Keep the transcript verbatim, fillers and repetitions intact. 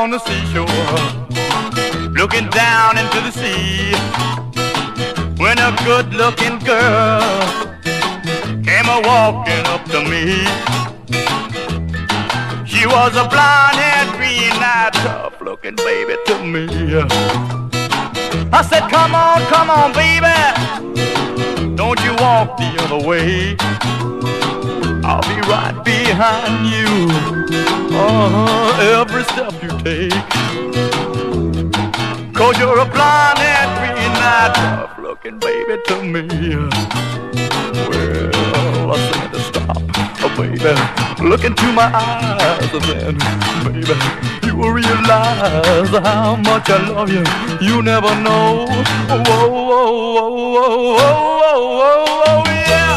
on the seashore, looking down into the sea, when a good-looking girl came a-walking up to me. She was a blonde-haired, green-eyed, tough-looking baby to me. I said, come on, come on, baby, don't you walk the other way. I'll be right behind you, uh-huh, every step you take. Cause you're a blonde-haired, green-eyed, tough-looking baby to me. Well, I said to stop, oh baby, look into my eyes, and then, baby, you will realize how much I love you. You never know. Whoa, whoa, whoa, whoa, whoa, whoa, whoa, whoa, yeah.